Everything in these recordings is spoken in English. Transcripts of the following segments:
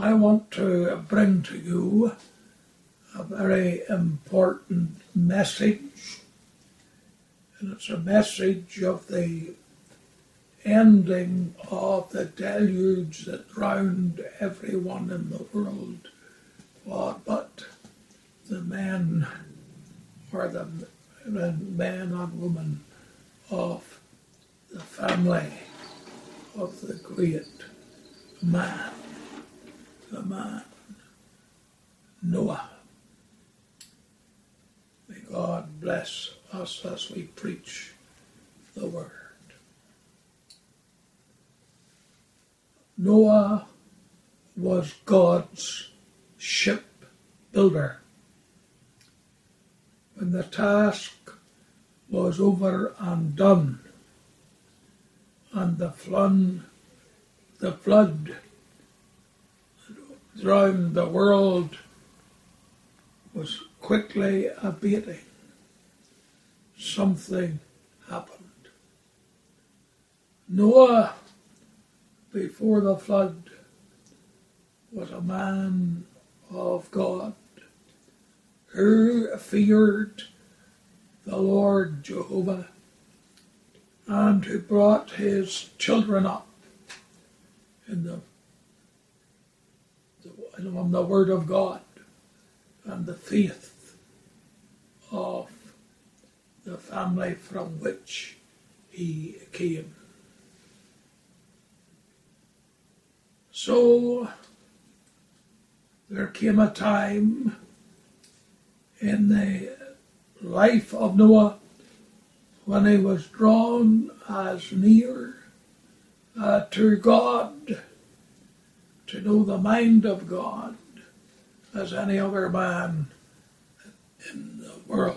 I want to bring to you a very important message, and it's a message of the ending of the deluge that drowned everyone in the world, but the men, or the men and women of the family of the great man, the man Noah. May God bless us as we preach the word. Noah was God's ship builder. When the task was over and done, and the flood drowned the world was quickly abating, something happened. Noah, before the flood, was a man of God who feared the Lord Jehovah and who brought his children up on the Word of God and the faith of the family from which he came. So there came a time in the life of Noah when he was drawn as near to God, to know the mind of God, as any other man in the world.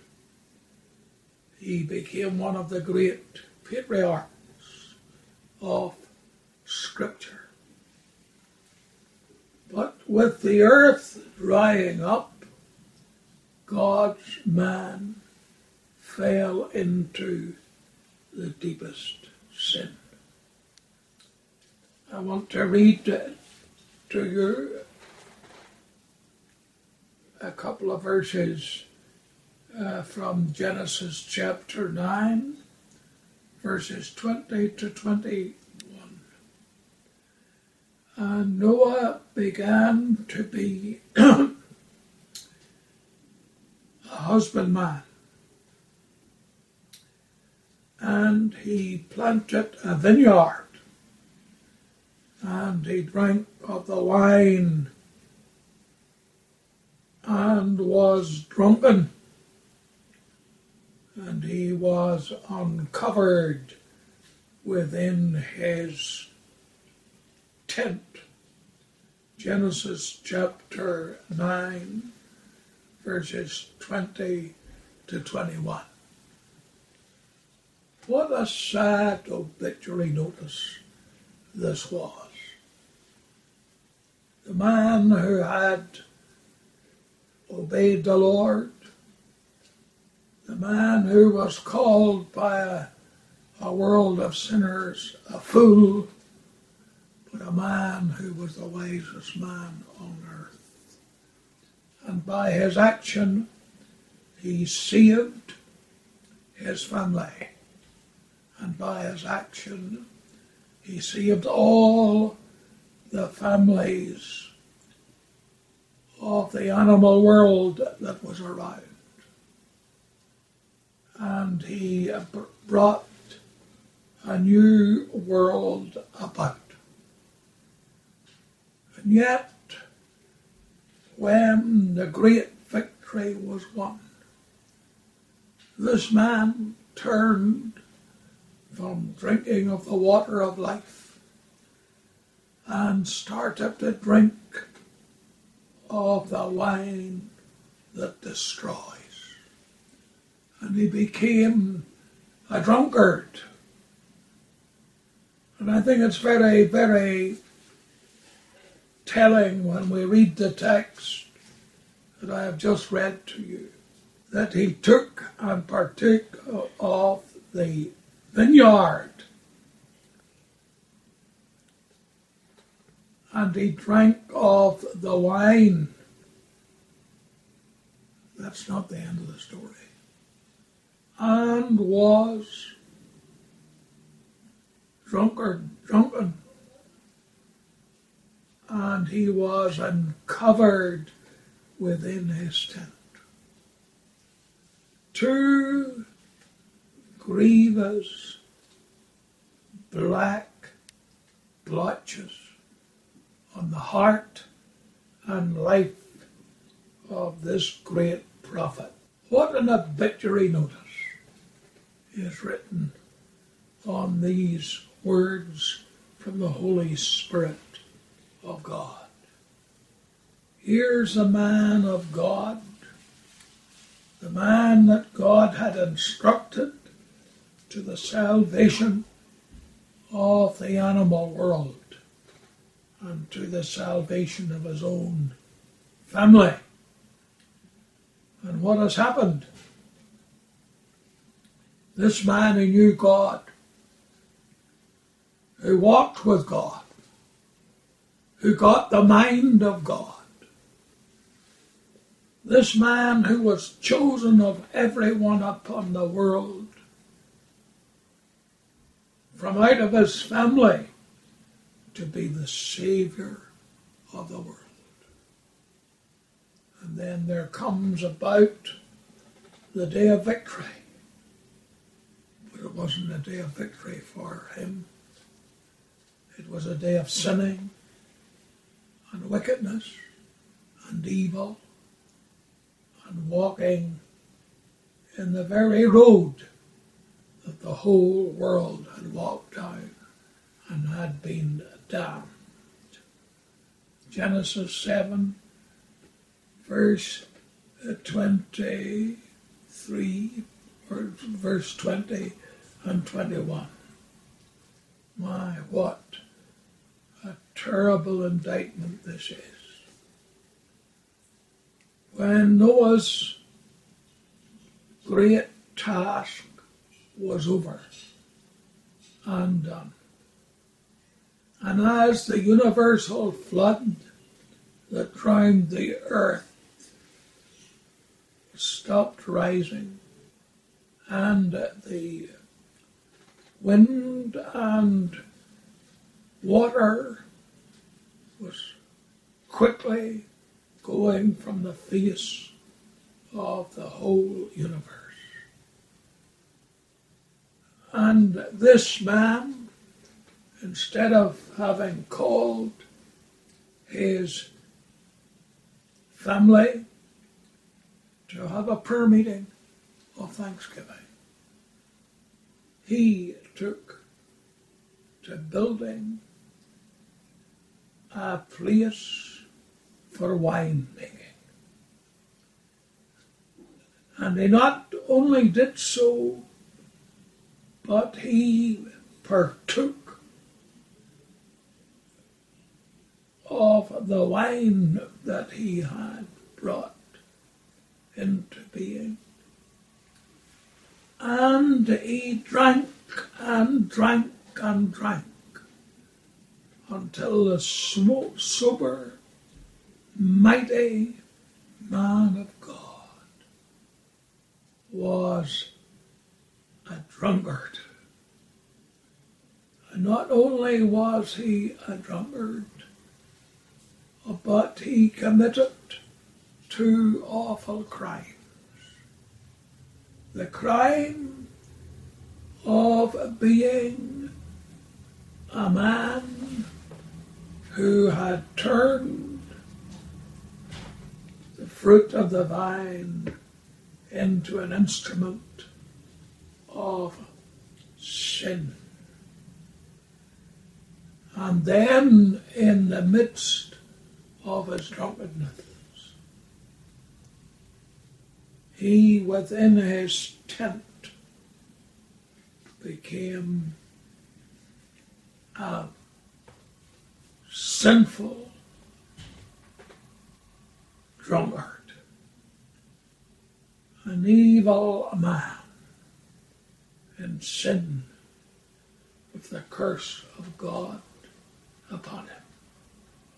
He became one of the great patriarchs of Scripture. But with the earth drying up, God's man fell into the deepest sin. I want to read to you a couple of verses from Genesis chapter 9, verses 20 to 21. And Noah began to be a husbandman, and he planted a vineyard, and he drank of the wine and was drunken, and he was uncovered within his tent. Genesis chapter 9, verses 20 to 21. What a sad obituary notice this was. The man who had obeyed the Lord, the man who was called by a world of sinners a fool, but a man who was the wisest man on earth. And by his action, he saved his family. And by his action, he saved all the families of the animal world that was around. And he brought a new world about. And yet, when the great victory was won, this man turned from drinking of the water of life and started to drink of the wine that destroys. And he became a drunkard. And I think it's very, very telling when we read the text that I have just read to you, that he took and partook of the vineyard. and he drank of the wine. That's not the end of the story. And was drunken, and he was uncovered within his tent. Two grievous black blotches on the heart and life of this great prophet. What an obituary notice is written on these words from the Holy Spirit of God. Here's a man of God, the man that God had instructed to the salvation of the animal world and to the salvation of his own family. And what has happened? This man who knew God, who walked with God, who got the mind of God, this man who was chosen of everyone upon the world, from out of his family, to be the Savior of the world. And then there comes about the day of victory. But it wasn't a day of victory for him. It was a day of sinning and wickedness and evil and walking in the very road that the whole world had walked down and had been damned. Genesis 7, verse 23, or verse 20 and 21. My, what a terrible indictment this is. When Noah's great task was over and done, and as the universal flood that drowned the earth stopped rising, and the wind and water was quickly going from the face of the whole universe. And this man, instead of having called his family to have a prayer meeting of thanksgiving, he took to building a place for wine making. And he not only did so, but he partook of the wine that he had brought into being. And he drank and drank and drank until the sober, mighty man of God was a drunkard. And not only was he a drunkard, but he committed two awful crimes. The crime of being a man who had turned the fruit of the vine into an instrument of sin. And then in the midst of his drunkenness, he within his tent became a sinful drunkard, an evil man in sin with the curse of God upon him.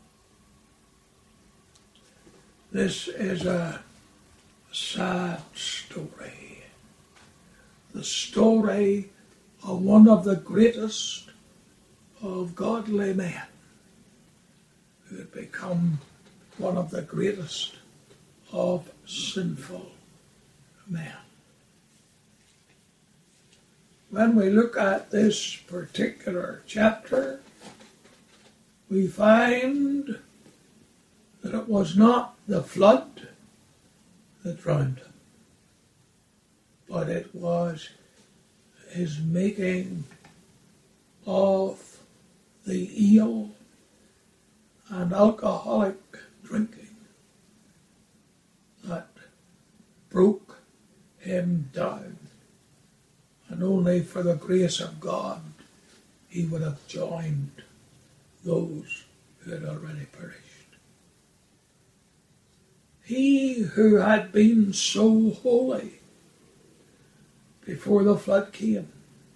This is a sad story. The story of one of the greatest of godly men who had become one of the greatest of sinful men. When we look at this particular chapter, we find that it was not the flood that drowned him, but it was his making of the ill and alcoholic drinking that broke him down. And only for the grace of God he would have joined those who had already perished. He who had been so holy before the flood came,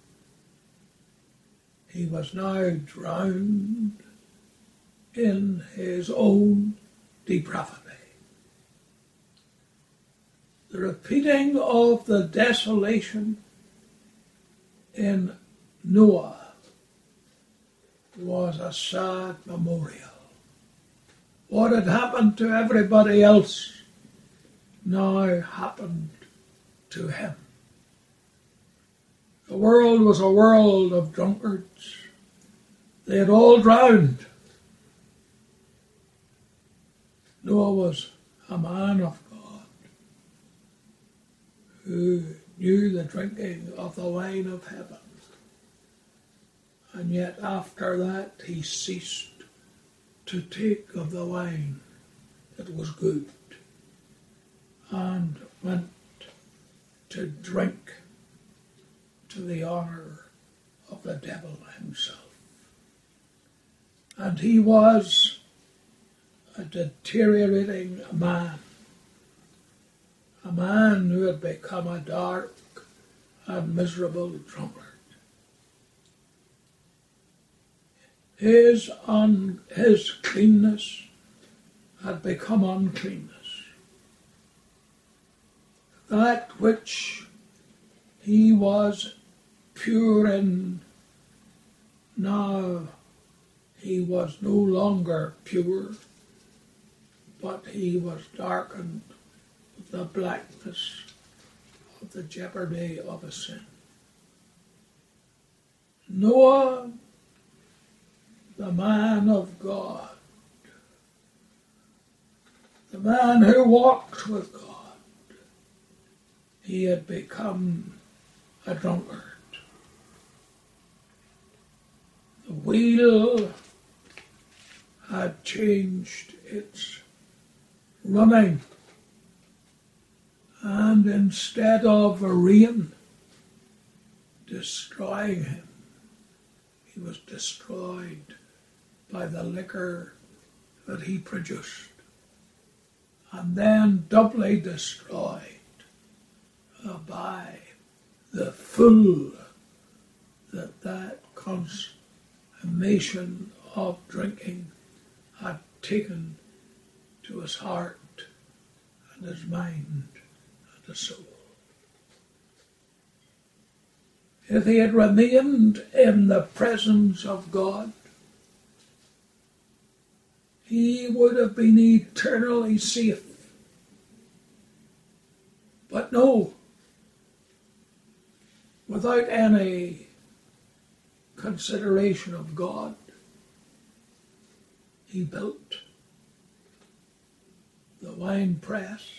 he was now drowned in his own depravity. The repeating of the desolation in Noah was a sad memorial. What had happened to everybody else now happened to him. The world was a world of drunkards. They had all drowned. Noah was a man of God who knew the drinking of the wine of heaven. And yet after that he ceased to take of the wine that was good and went to drink to the honor of the devil himself. And he was a deteriorating man, a man who had become a dark and miserable drunkard. His cleanness had become uncleanness. That which he was pure in, now he was no longer pure, but he was darkened with the blackness of the jeopardy of a sin. Noah, the man of God, the man who walked with God, he had become a drunkard. The wheel had changed its running, and instead of a rain destroying him, he was destroyed by the liquor that he produced, and then doubly destroyed by the full that consummation of drinking had taken to his heart and his mind and his soul. If he had remained in the presence of God, he would have been eternally safe. But no, without any consideration of God, he built the wine press.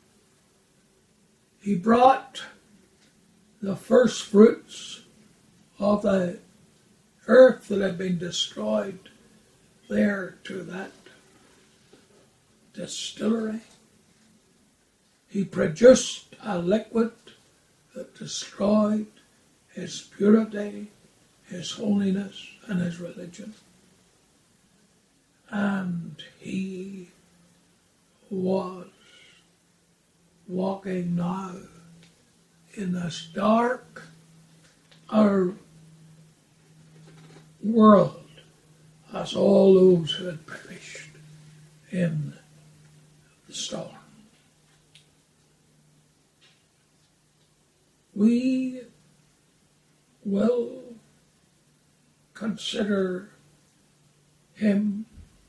He brought the first fruits of the earth that had been destroyed there to that distillery. He produced a liquid that destroyed his purity, his holiness, and his religion. And he was walking now in this dark world as all those who had perished in the stone. We will consider him,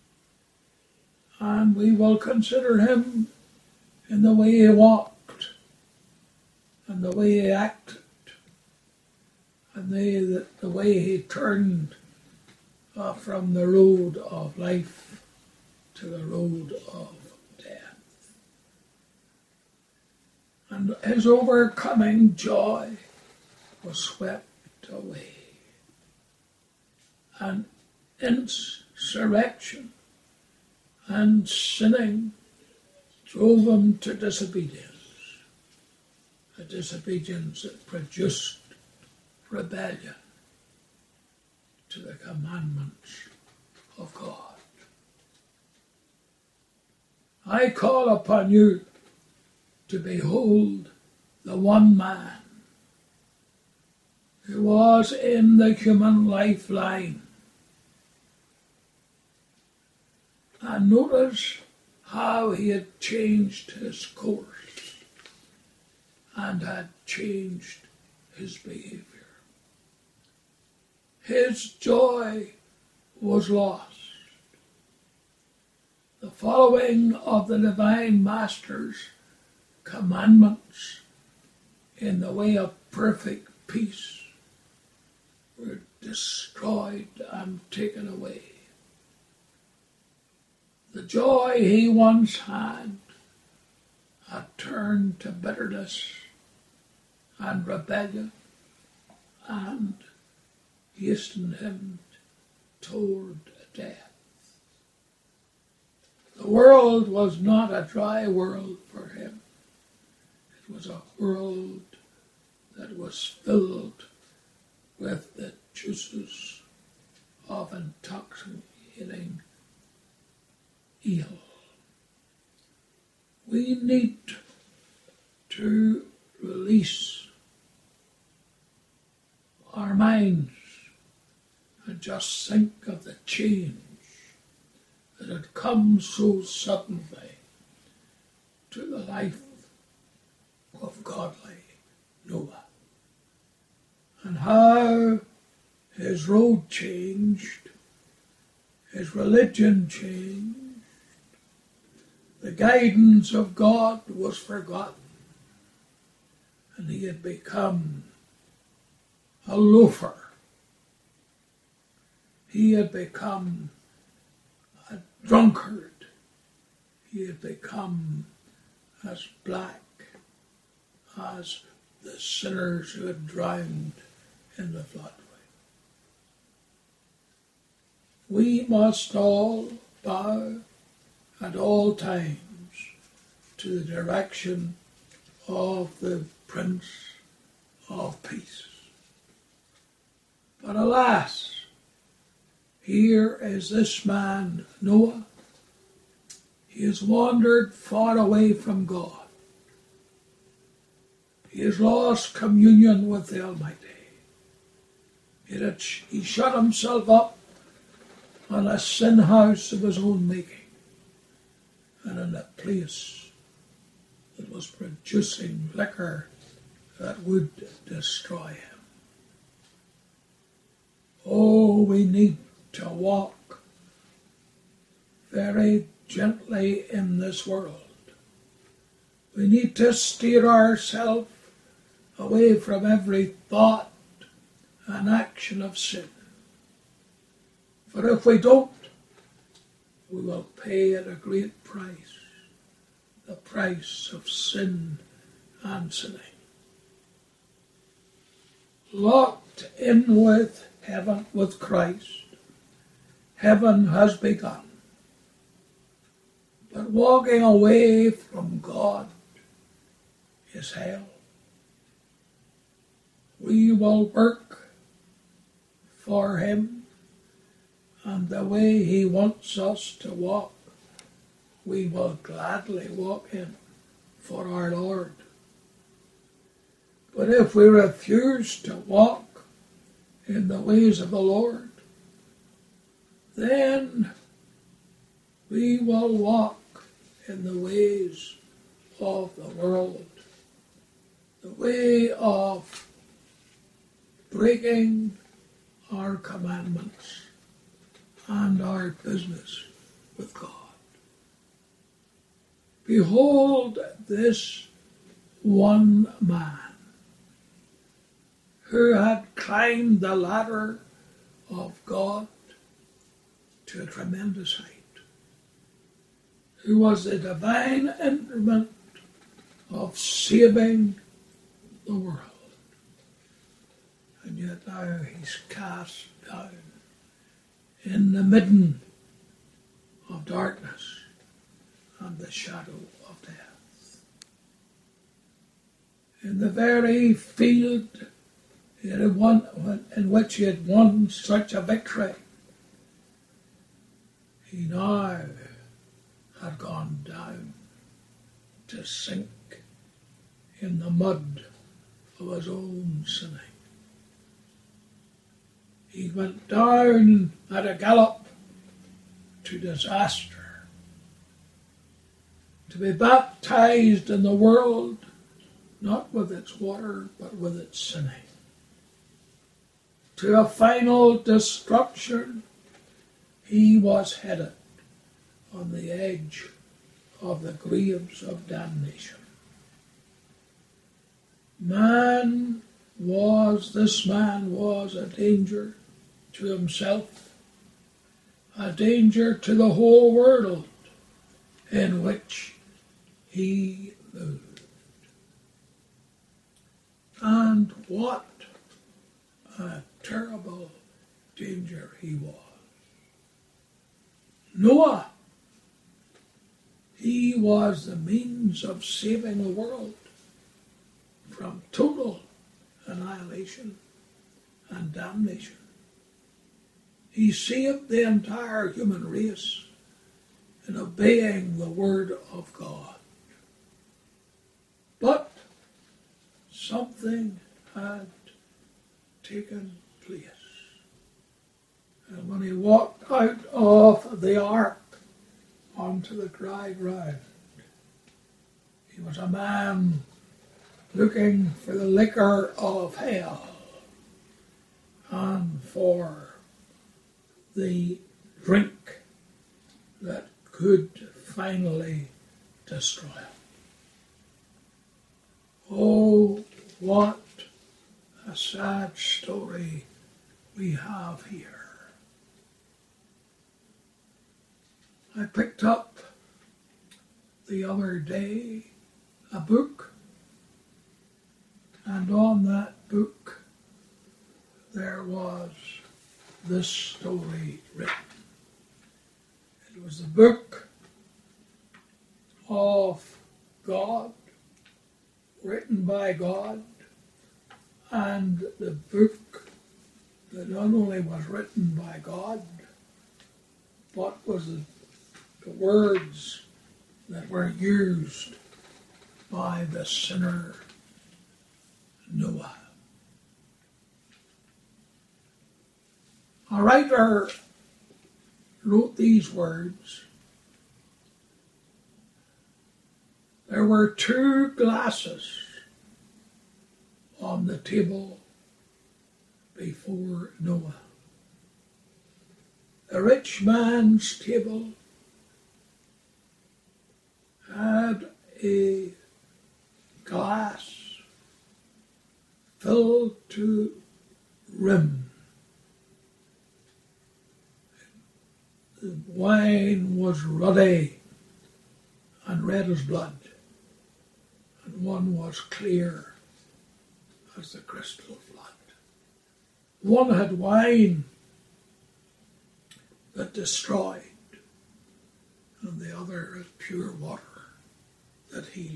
and we will consider him in the way he walked, and the way he acted, and the way he turned from the road of life to the road of death. And his overcoming joy was swept away. And insurrection and sinning drove him to disobedience, a disobedience that produced rebellion to the commandments of God. I call upon you to behold the one man who was in the human lifeline, and notice how he had changed his course and had changed his behavior. His joy was lost. The following of the divine master's commandments in the way of perfect peace were destroyed and taken away. The joy he once had turned to bitterness and rebellion and hastened him toward death. The world was not a dry world for him. It was a world that was filled with the juices of intoxicating evil. We need to release our minds and just think of the change that had come so suddenly to the life of godly Noah, and how his road changed, his religion changed, the guidance of God was forgotten, and he had become a loafer. He had become a drunkard. He had become as black as the sinners who had drowned in the floodway. We must all bow at all times to the direction of the Prince of Peace. But alas, here is this man, Noah. He has wandered far away from God. He has lost communion with the Almighty. He shut himself up on a sin house of his own making, and in a place that was producing liquor that would destroy him. Oh, we need to walk very gently in this world. We need to steer ourselves away from every thought and action of sin. For if we don't, we will pay at a great price, the price of sin and sinning. Locked in with heaven, with Christ, heaven has begun. But walking away from God is hell. We will work for him, and the way he wants us to walk, we will gladly walk in for our Lord. But if we refuse to walk in the ways of the Lord, then we will walk in the ways of the world, the way of breaking our commandments and our business with God. Behold this one man who had climbed the ladder of God to a tremendous height, who was the divine instrument of saving the world. And yet now he's cast down in the midden of darkness and the shadow of death. In the very field in which he had won such a victory, he now had gone down to sink in the mud of his own sinning. He went down at a gallop to disaster, to be baptized in the world, not with its water, but with its sinning, to a final destruction. He was headed on the edge of the graves of damnation. This man was a danger to himself, a danger to the whole world in which he moved. And what a terrible danger he was. Noah, he was the means of saving the world from total annihilation and damnation. He saved the entire human race in obeying the word of God. But something had taken place. And when he walked out of the ark onto the dry ground, he was a man looking for the liquor of hell and for the drink that could finally destroy him. Oh, what a sad story we have here. I picked up the other day a book, and on that book there was this story written. It was the book of God, written by God, and the book that not only was written by God, but was the words that were used by the sinner Noah. A writer wrote these words. There were 2 glasses on the table before Noah. The rich man's table had a glass filled to rim. The wine was ruddy and red as blood, and one was clear as the crystal flood. One had wine that destroyed, and the other had pure water that healed.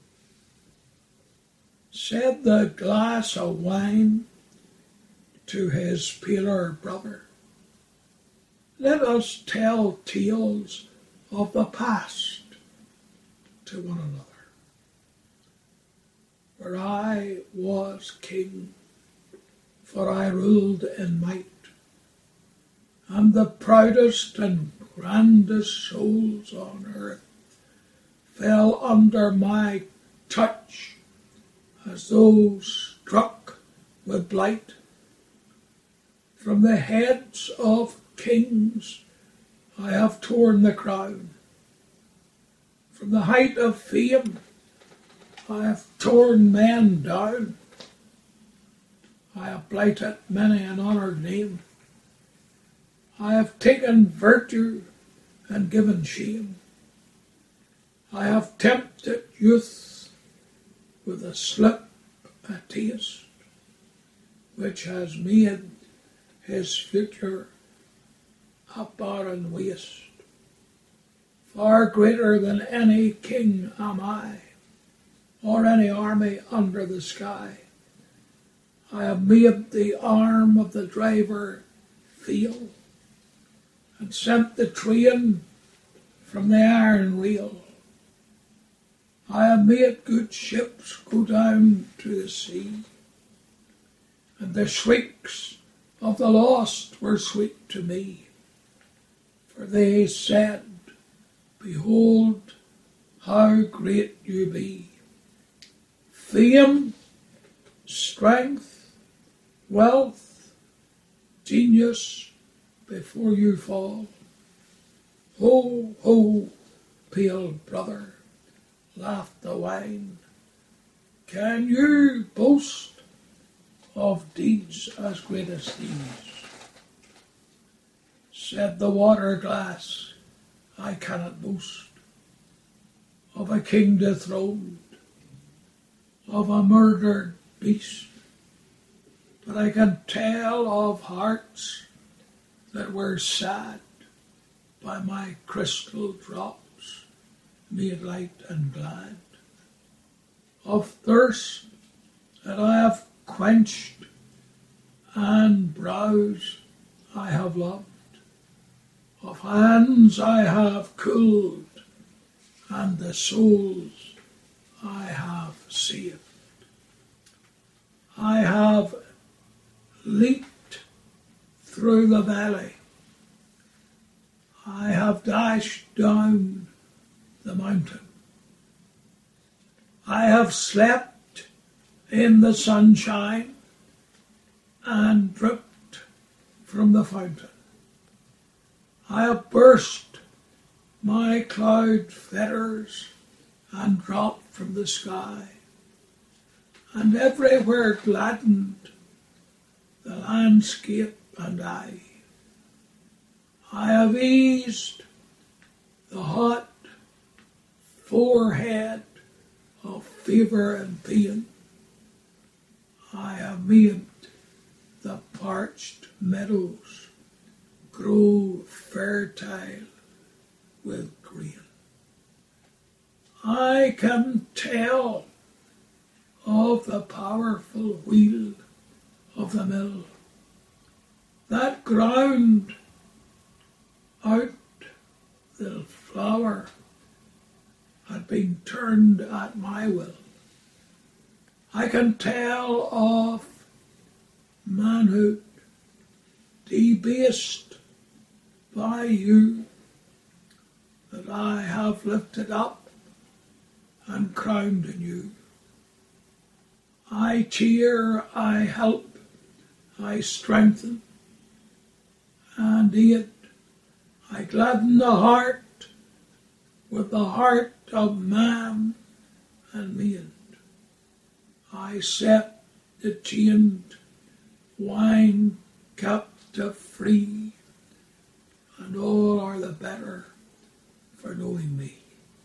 Said the glass of wine to his paler brother, "Let us tell tales of the past to one another, where I was king, for I ruled in might, and the proudest and grandest souls on earth fell under my touch as though struck with blight. From the heads of kings I have torn the crown. From the height of fame I have torn men down. I have blighted many an honoured name. I have taken virtue and given shame. I have tempted youth with a slip, a taste, which has made his future a barren waste. Far greater than any king am I, or any army under the sky. I have made the arm of the driver fail, and sent the train from the iron wheel. I have made good ships go down to the sea, and the shrieks of the lost were sweet to me, for they said, Behold, how great you be. Fame, strength, wealth, genius, before you fall. Ho, ho, pale brother, laughed the wine. Can you boast of deeds as great as these? Said the water glass, I cannot boast of a king dethroned, of a murdered beast, but I can tell of hearts that were sad by my crystal drops made light and glad, of thirst that I have quenched and brows I have loved, of hands I have cooled and the souls I have saved. I have leaped through the valley. I have dashed down the mountain. I have slept in the sunshine and dripped from the fountain. I have burst my cloud fetters and dropped from the sky, and everywhere gladdened the landscape and I. I have eased the hot forehead of fever and pain. I have made the parched meadows grow fertile with grain. I can tell of the powerful wheel of the mill that ground out the flour had been turned at my will. I can tell of manhood debased by you, that I have lifted up and crowned anew. I cheer, I help, I strengthen and aid. I gladden the heart with the heart of man and maid. I set the chained wine captive free, and all are the better for knowing me.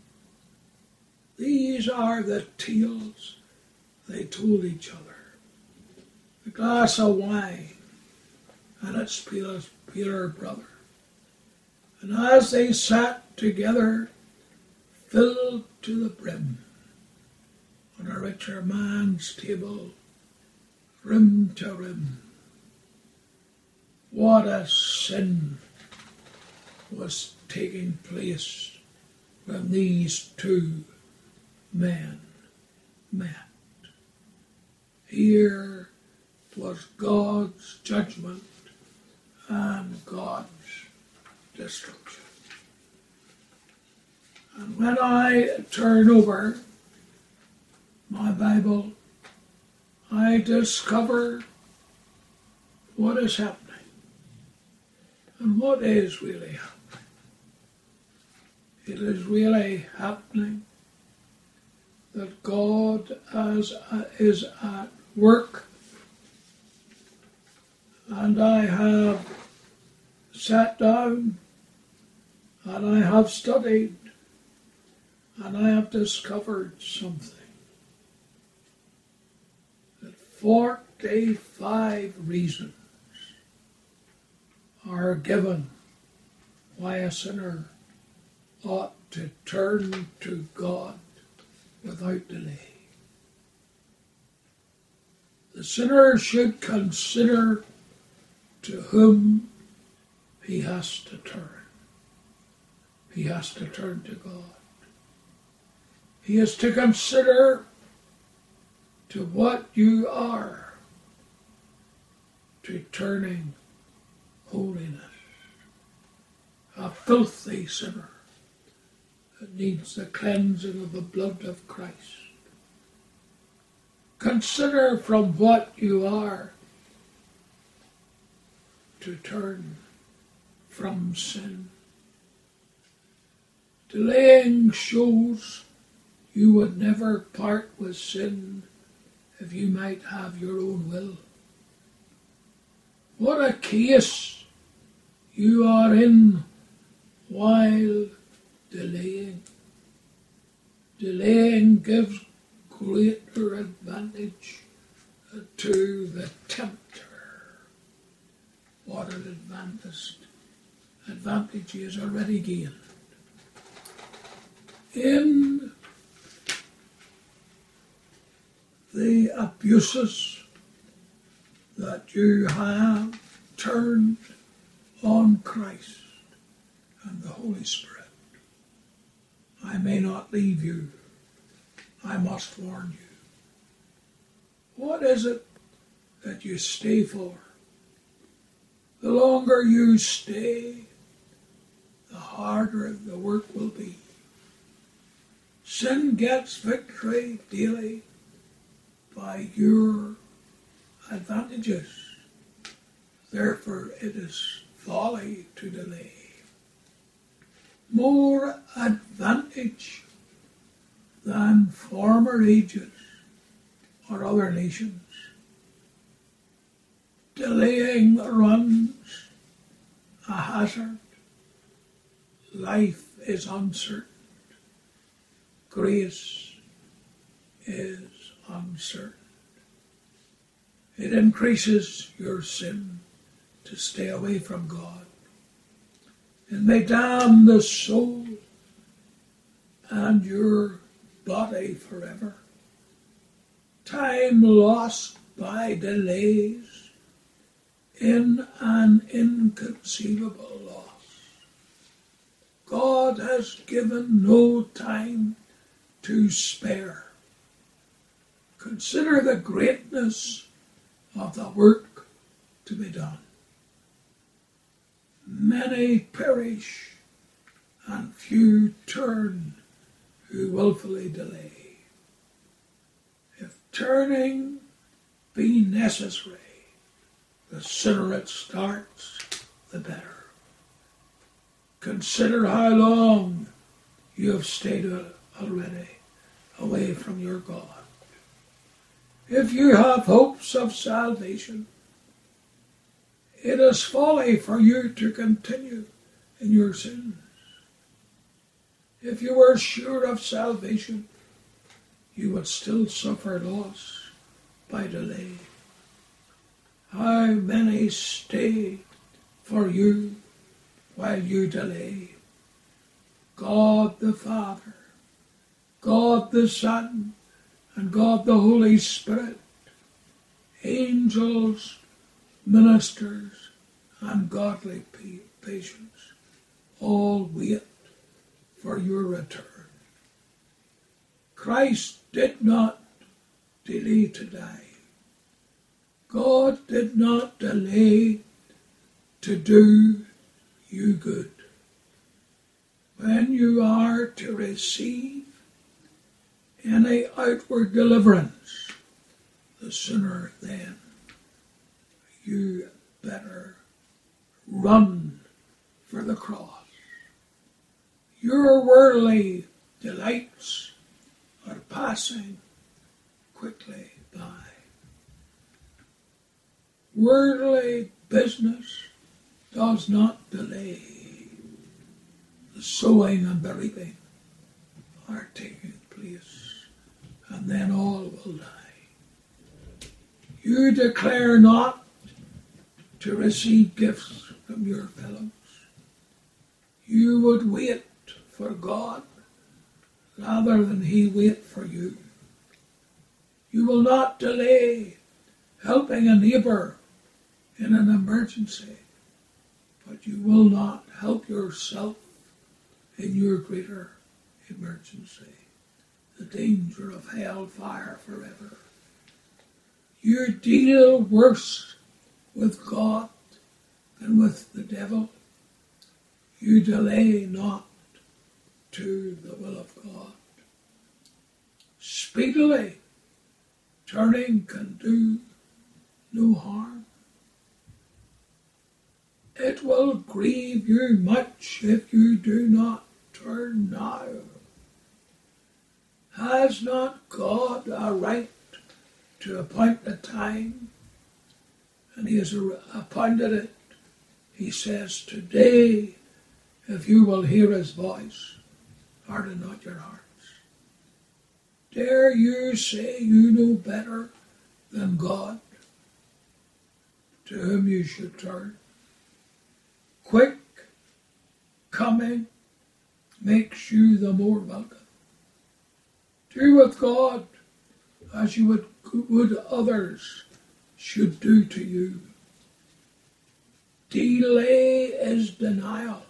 These are the tales they told each other. A glass of wine and its paler brother. And as they sat together, filled to the brim, on a richer man's table, rim to rim, what a sin was taking place when these two men met. Here was God's judgment and God's destruction. And when I turn over my Bible, I discover what is happening and what is really happening. It is really happening that God is at work, and I have sat down and I have studied and I have discovered something. That 45 reasons are given why a sinner ought to turn to God without delay. The sinner should consider to whom he has to turn. He has to turn to God. He is to consider to what you are, to turning holiness. A filthy sinner that needs the cleansing of the blood of Christ. Consider from what you are to turn from sin. Delaying shows you would never part with sin if you might have your own will. What a case you are in while delaying. Delaying gives greater advantage to the tempter. What an advantage he has already gained. In the abuses that you have turned on Christ and the Holy Spirit, I may not leave you. I must warn you. What is it that you stay for? The longer you stay, the harder the work will be. Sin gets victory daily by your advantages. Therefore, it is folly to delay. More advantage than former ages or other nations. Delaying runs a hazard. Life is uncertain. Grace is uncertain. It increases your sin to stay away from God. It may damn the soul and your body forever. Time lost by delays in an inconceivable loss. God has given no time to spare. Consider the greatness of the work to be done. Many perish and few turn who willfully delay. If turning be necessary, the sooner it starts, the better. Consider how long you have stayed already away from your God. If you have hopes of salvation, it is folly for you to continue in your sins. If you were sure of salvation, you would still suffer loss by delay. How many stay for you while you delay? God the Father, God the Son, and God the Holy Spirit, angels, ministers, and godly patience, all wait for your return. Christ did not delay to die. God did not delay to do you good. when you are to receive any outward deliverance, the sooner then you better run for the cross. Your worldly delights are passing quickly by. Worldly business does not delay. The sowing and the reaping are taking place, and then all will die. You declare not to receive gifts from your fellows. You would wait for God rather than He wait for you. You will not delay helping a neighbor in an emergency, but you will not help yourself in your greater emergency, the danger of hellfire forever. You deal worse with God than with the devil. You delay not to the will of God. Speedily turning can do no harm. It will grieve you much if you do not turn now. Has not God a right to appoint a time? And He has appointed it. He says, today, if you will hear His voice, harden not your hearts. Dare you say you know better than God, to whom you should turn? Quick coming makes you the more welcome. Do with God as you would others should do to you. Delay is denial.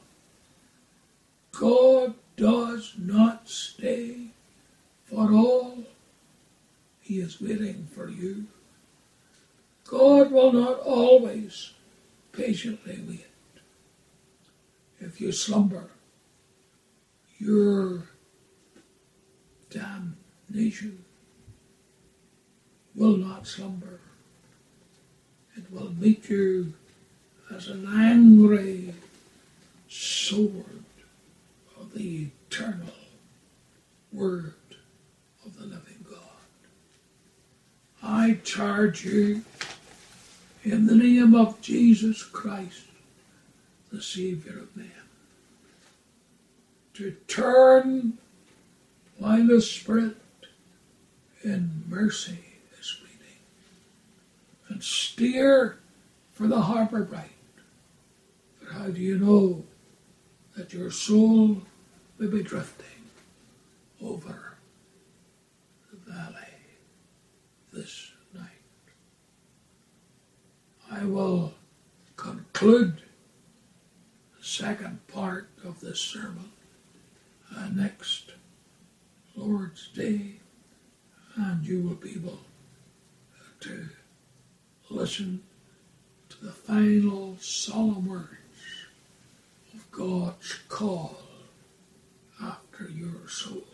God does not stay for all. He is waiting for you. God will not always patiently wait. If you slumber, your damnation will not slumber. It will meet you as an angry sword of the eternal Word of the living God. I charge you in the name of Jesus Christ, the Saviour of man, to turn while the Spirit in mercy is pleading, and steer for the harbour bright. For how do you know that your soul will be drifting over the valley this night? I will conclude the second part of this sermon next Lord's Day, and you will be able to listen to the final solemn words of God's call after your soul.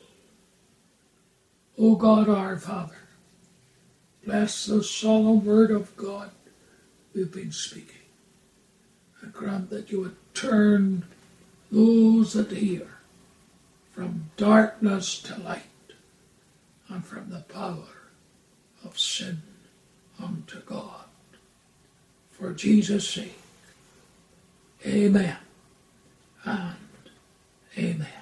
O God our Father, bless the solemn word of God we've been speaking, and grant that you would turn those that hear from darkness to light, and from the power of sin unto God. For Jesus' sake, amen and amen.